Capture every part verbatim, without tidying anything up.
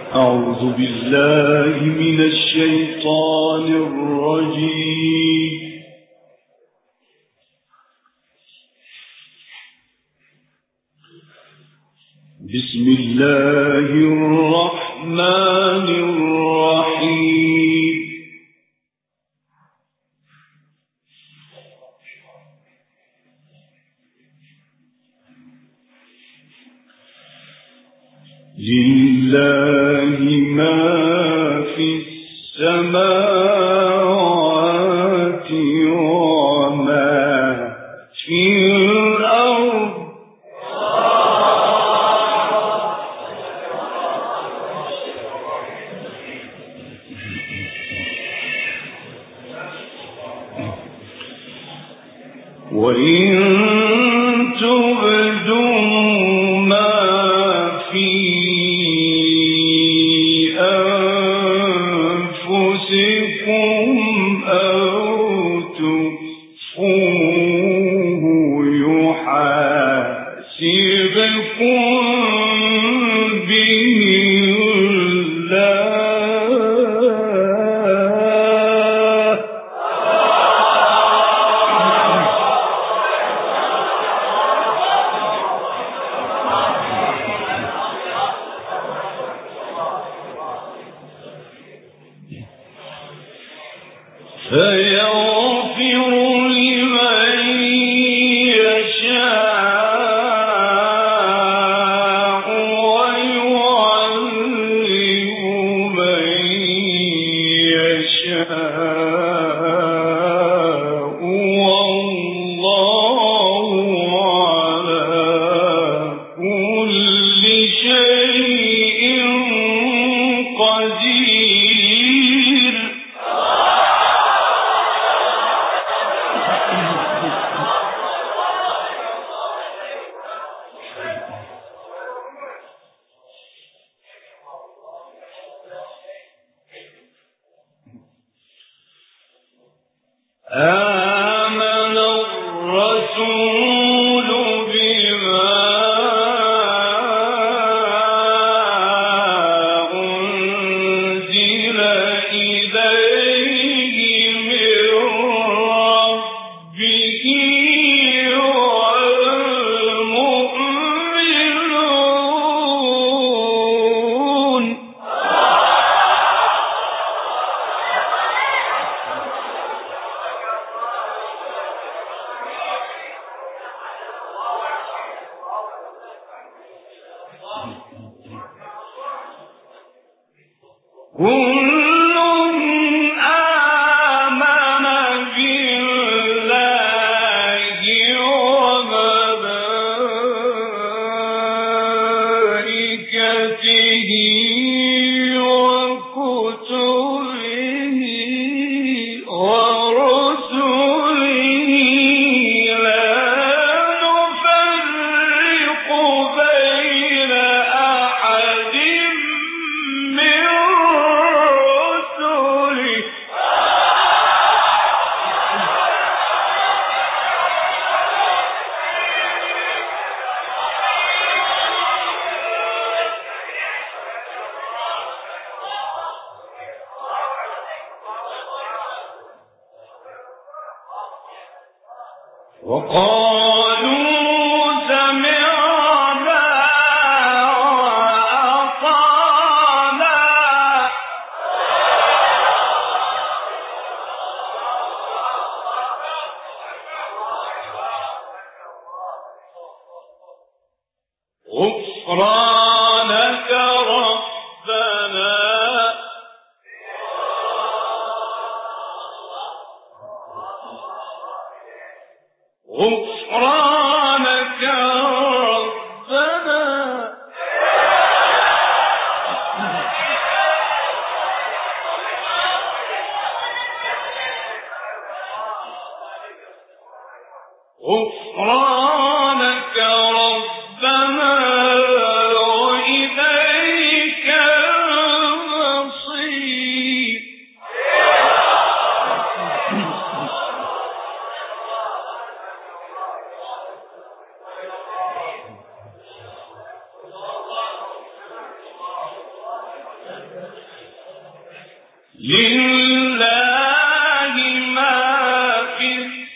أعوذ بالله من الشيطان الرجيم. بسم الله الرحمن الرحيم. لله ما في السماوات وما في الأرض. وإن تبدوا ما في أنفسكم أو تخفوه يحاسبكم به الله. فيغفر لمن يشاء ويعذب من يشاء والله على كل شيء قدير. آمن الرسول بما أنزل إليه من ربه والمؤمنون. كل آمن بالله وملائكته وكتبه ورسله لا نفرق بين أحد من رسله. وقالوا سمعنا وأطعنا غفرانك ربنا غفرانك ربنا غفرانك ربنا لله ما في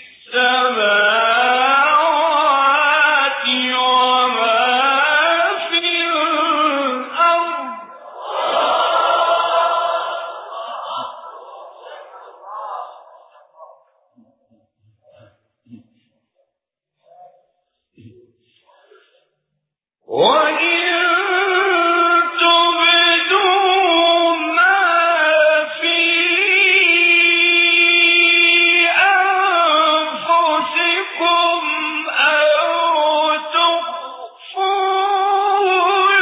السماوات وما في الأرض وإن تبدوا ما في أنفسكم أو تخفوه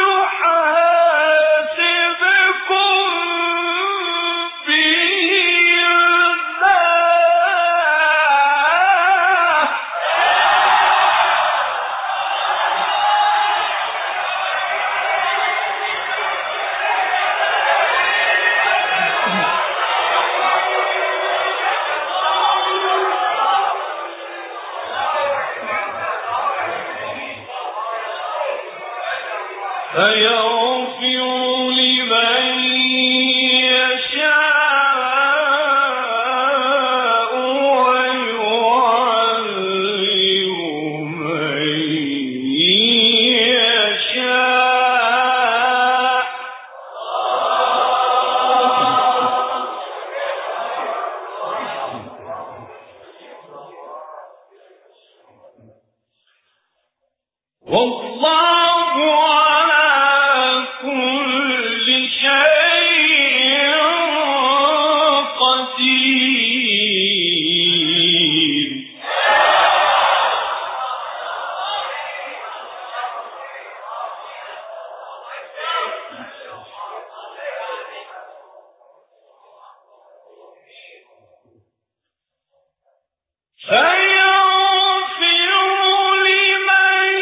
يحاسبكم به الله فيغفر لمن يشاء ويعذب من يشاء والله على كل شيء قدير فيغفر لمن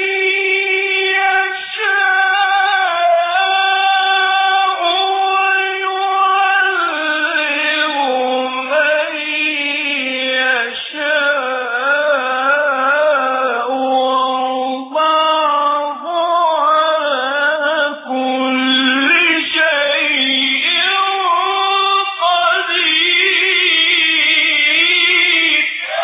يشاء ويعذب من يشاء والله على كل شيء قدير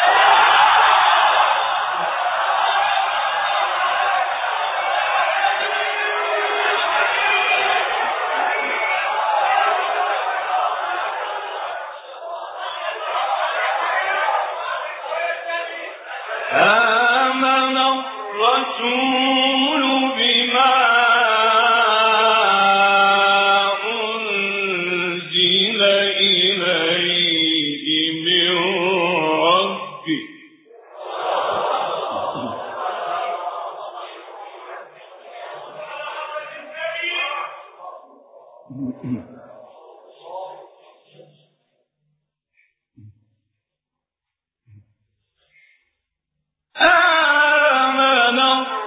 آمن الرسول بما أنزل إليه من ربه آمن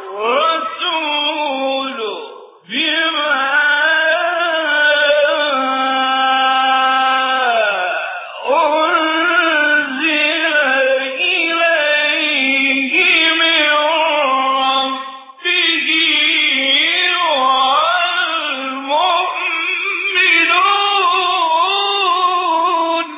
الرسول بما أنزل إليه من ربه والمؤمنون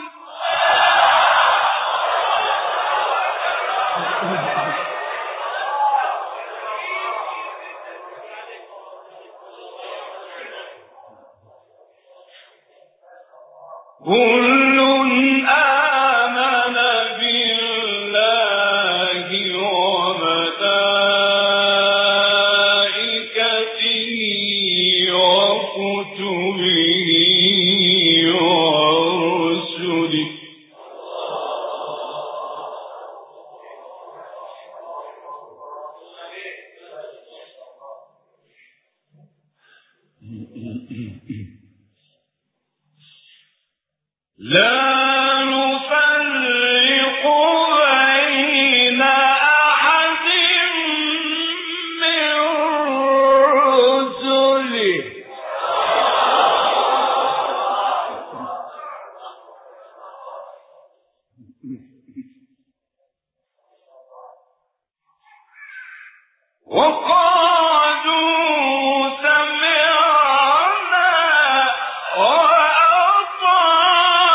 كل آمن بالله وملائكته وكتبه ورسله لا نفرق بين أحد من رسله وقالوا سمعنا وأطعنا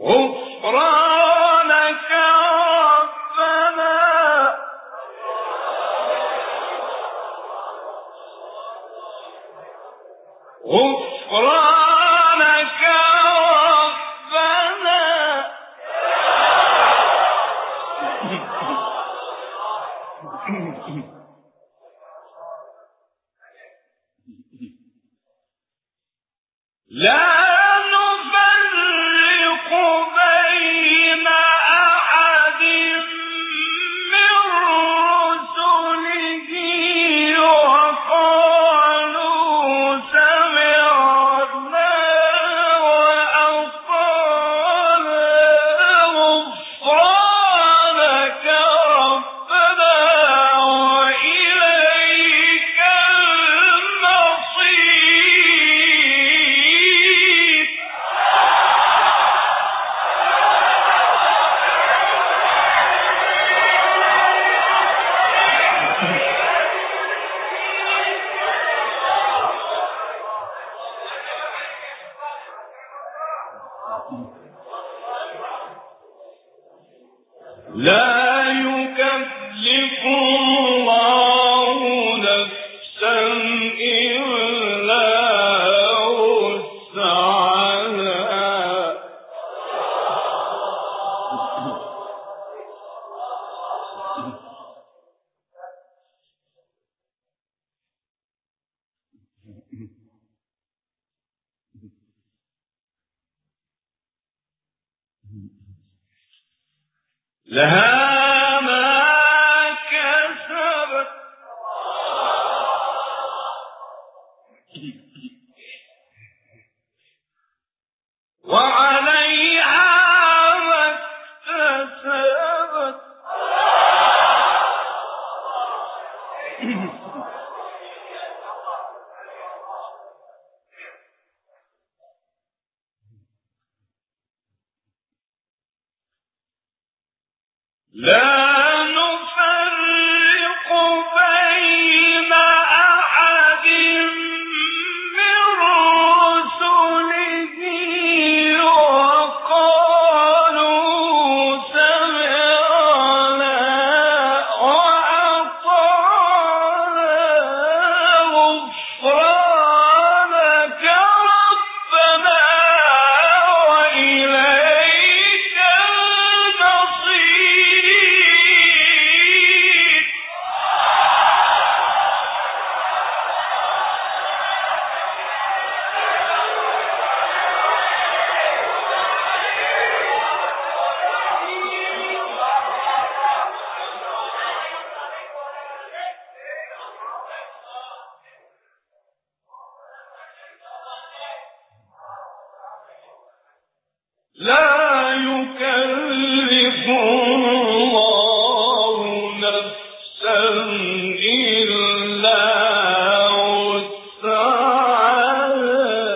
غفرانك ربنا غفرانك ربنا لا نفرق بين أحد من رسله وقالوا سمعنا وأطعنا غفرانك ربنا وإليك المصير. لا يكلف الله نفسا إلا وسعها لها ما كسبت وعليها ما اكتسبت. لا نفرق بين أحد من رسله وقالوا سمعنا وأطعنا غفرانك ربنا وإليك المصير. لا يكلف الله نفسا إلا وسعها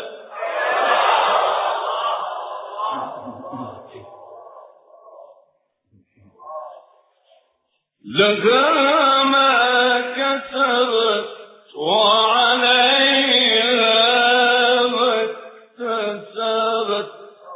لها ما كسبت وعليها ما اكتسبت.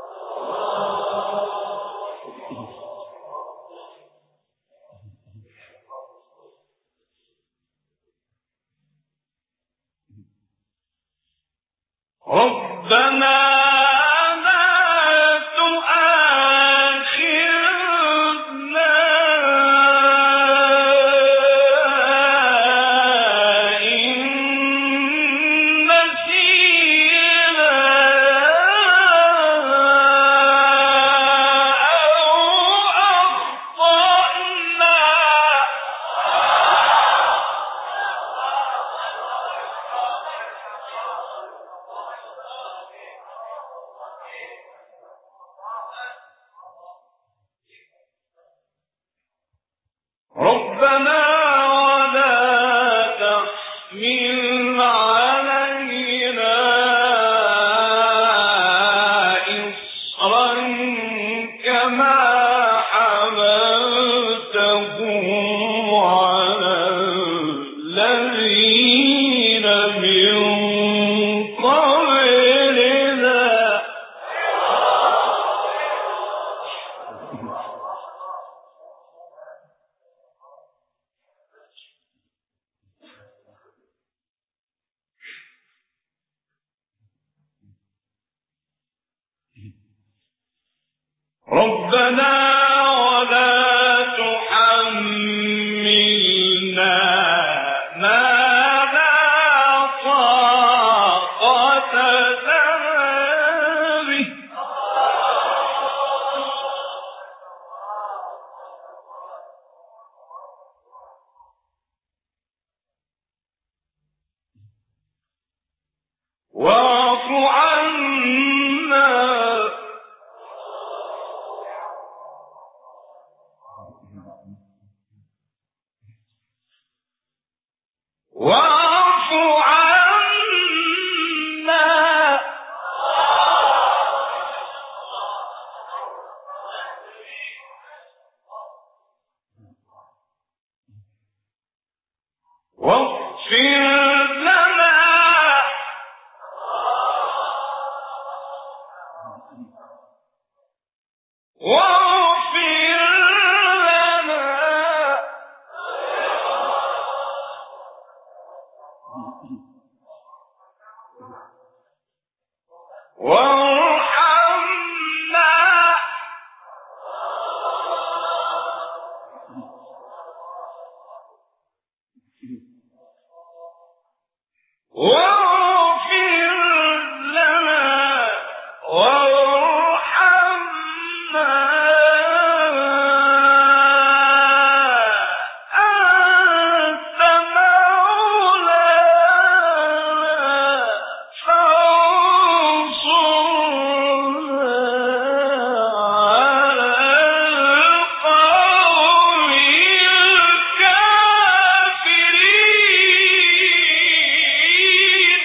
ربنا لا تؤاخذنا إن نسينا أو أخطأنا. ربنا ولا تحمل علينا إصرا كما حملته على الذين من قبلنا. ربنا ولا تحملنا ما لا طاقة لنا به واعف عنا واعف عنا واغفر لنا واغفر لنا وارحمنا واغفر لنا وارحمنا أنت مولانا فانصرنا على القوم الكافرين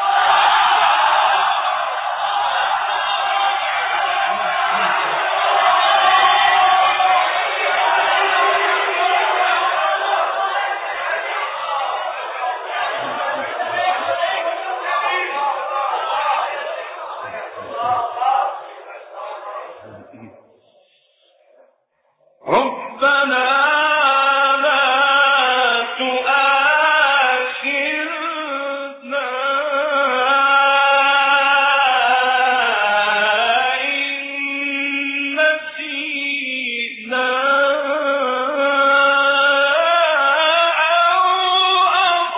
ربنا لا تؤاخذنا إن نسينا أو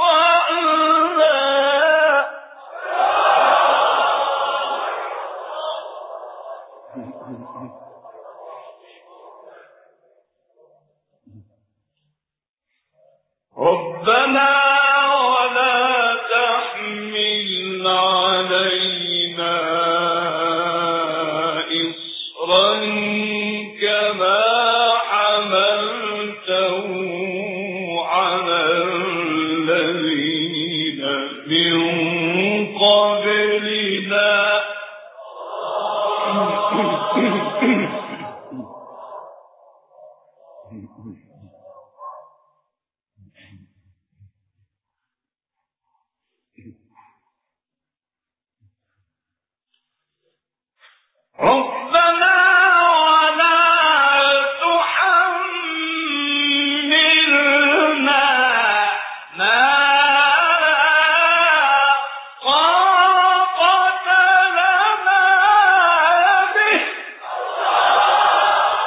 أخطأنا ربنا ولا تحمل علينا إصرا كما حملته على الذين من قبلنا ربنا ولا تحملنا ما لا طاقة لنا به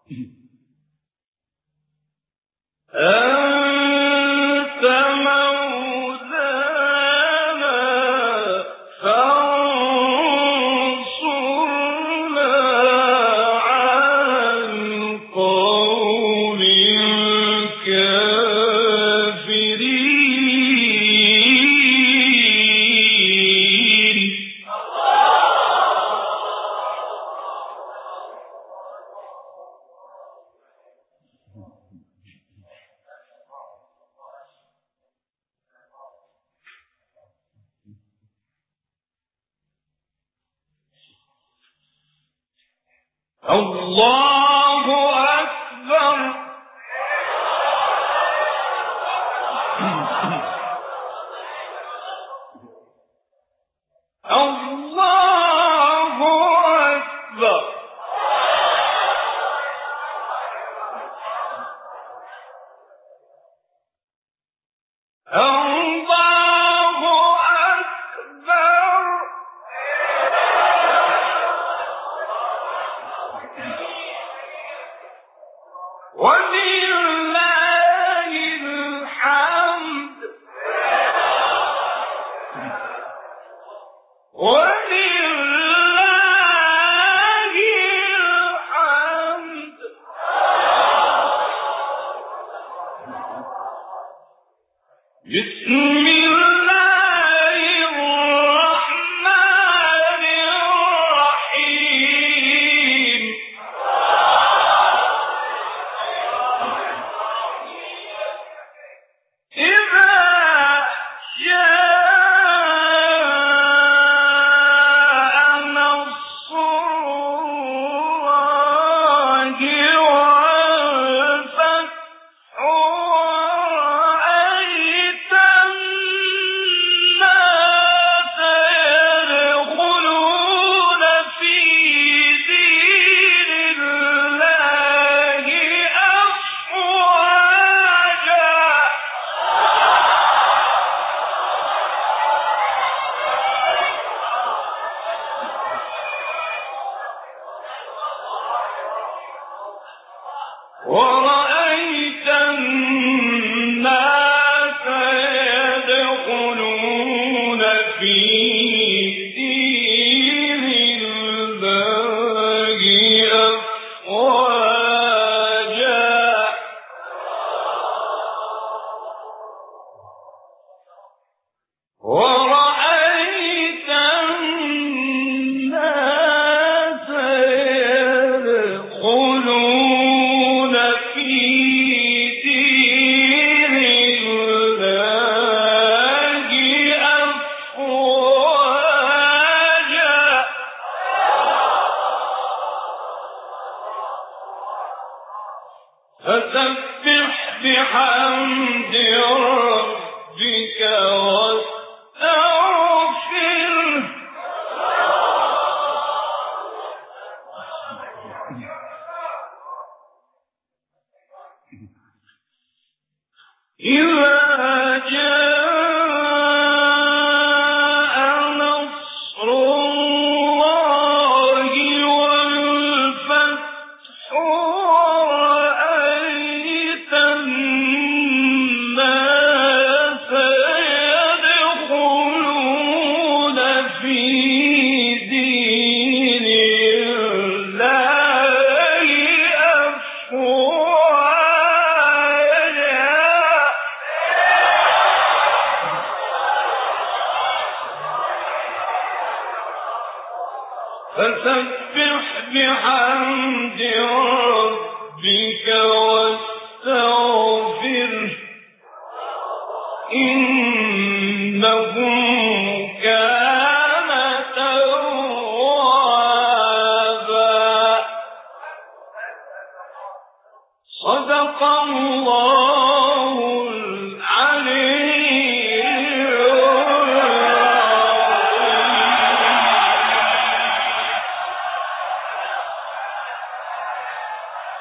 أنت مولانا فانصرنا على القوم الكافرين. الله أكبر. الله أكبر. الله أكبر. ولله الحمد. ولله الحمد. بسم الله الرحمن الرحيم. إذا جاء نصر الله والفتح ورأيت الناس يدخلون في دين الله أفواجا. ورأيت الناس يدخلون في دين الله أفواجا. ورأيت الناس يدخلون في دين الله أفواجا. فسبح بحمد ربك واستغفره. إذا جاء نصر الله والفتح ورأيت الناس يدخلون في دين الله أفواجا. فسبح بحمد ربك واستغفره إنه كان توابا. صدق الله